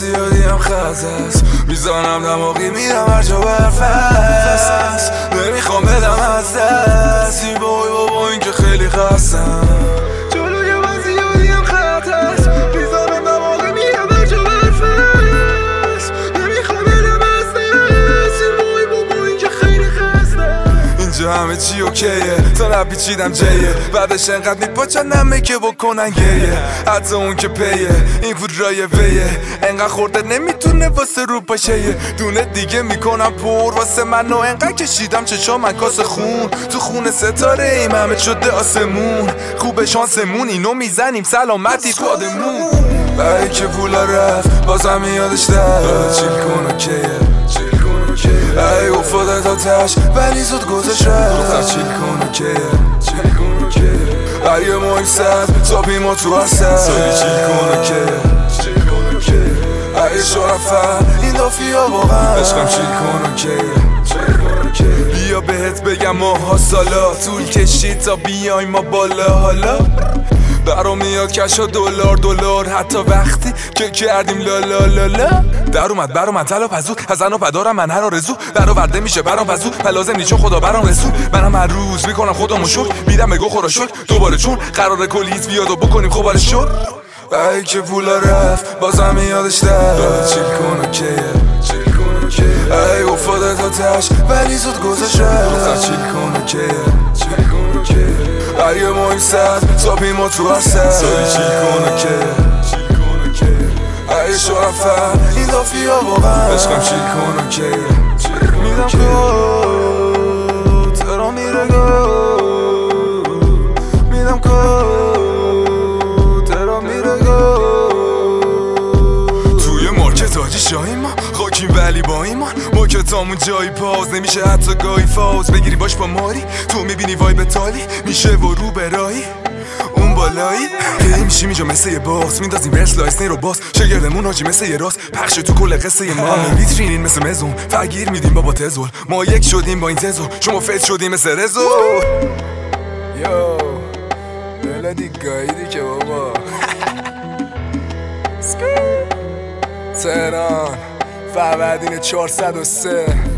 زیادی هم خز است، میزانم دماغی میرم هر جا برف است. نمیخوام بدم از دست این بابا این که خیلی خستم. جلوی من زیادی هم خط است، میزانم دماغی میرم هر جا برف است. نمیخوام بدم از دست این بابا این که خیلی خستم. اینجا همه چی اوکیه، تا نپیچیدم جیه، بعدش انقدر میپاچنمه که بکنن گریه. حتی اون که پیه این فوترای ویه، انقدر خورده نمیتونه واسه رو پاشه. دونه دیگه میکنم پر واسه من و انقدر کشیدم چشا من کاس خون. تو خون ستاره ایم همه شده آسمون، خوب شانسمون اینو میزنیم سلامتی خودمون. ای که پولا رفت بازم یادش در چیل کن اوکیه، ای افتاده تا تش ولی زود گذشت رفت. چیل کن اوکیه، هر یه مایم سد تا پیما تو هر سد. چیل کن اوکیه، ای شرفت این دافیا واقعا عشقم. چیل کن اوکیه، بیا بهت بگم ماها سالا طول کشید تا بیایم ما بالا. حالا برام میاد کشا دلار حتی وقتی که کردیم لا لا لا لا. در اومد تلا پزو از زن و پدارم من هر آرزو برآورده میشه برام پزو لازم نیچون خدا برام رسون. منم هر روز میکنم خودمو شکر میدم بگو خورا شکر دوباره چون قرار کلیت بیاد و بکنیم خب حالش شد. ای که پولا رفت بازم یادش در چیل کن اوکیه، ای افتاده تا تش ولی زود گذشت رفت. چیل کن اوکیه، هر یه مایم سد تا پیما تو هر سد. چیل کن اوکیه، ای شرفت این دافیا واقعا عشقم. چیل کن اوکیه، میدم کد ترا میره گو، میدم کد ترا میره گو. توی مارکت آجی شاهی ما خاکیم ولی با ایمان ما که تامون جایی پاز نمیشه حتی گاهی فاز بگیری باش با ماری. تو میبینی وای به تالی میشه و رو برایی اون بالایی هی میشیم اینجا مثل یه باز میندازیم ورس لایسنی رو باز شگردمون حاجی مثل یه راست پخش تو کل قصه ما. ویترینین مثل مزون فقیر میدیم بابا تزول ما یک شدیم با این تزو شما فیت شدیم مثل رزو. یو بلدی گاییدی که بابا تهران فروردین 403